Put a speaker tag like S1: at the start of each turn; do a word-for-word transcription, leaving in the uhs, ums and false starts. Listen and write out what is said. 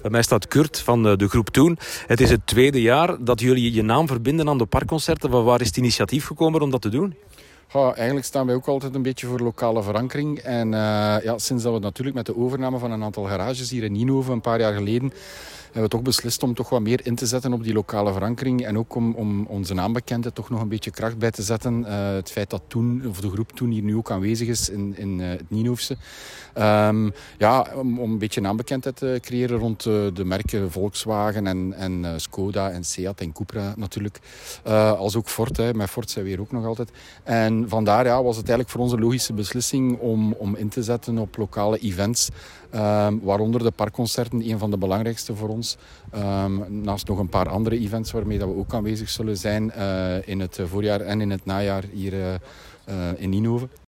S1: Bij mij staat Kurt van de groep Toen. Het is het tweede jaar dat jullie je naam verbinden aan de parkconcerten. Van waar is het initiatief gekomen om dat te doen?
S2: Ja, eigenlijk staan wij ook altijd een beetje voor lokale verankering. En uh, ja, sinds dat we natuurlijk met de overname van een aantal garages hier in Nienhoven een paar jaar geleden hebben we toch beslist om toch wat meer in te zetten op die lokale verankering. En ook om, om onze naambekendheid toch nog een beetje kracht bij te zetten. Uh, het feit dat Toen, of de groep Toen hier nu ook aanwezig is in, in uh, het Nienhoefse. Um, ja, om, om een beetje naambekendheid te creëren rond uh, de merken Volkswagen en, en uh, Skoda en Seat en Cupra natuurlijk. Uh, als ook Ford, hè. Met Ford zijn we hier ook nog altijd. En vandaar ja, was het eigenlijk voor ons een logische beslissing om, om in te zetten op lokale events. Um, waaronder de parkconcerten, een van de belangrijkste voor ons. Um, naast nog een paar andere events waarmee dat we ook aanwezig zullen zijn uh, in het voorjaar en in het najaar hier uh, uh, in Nienhoven.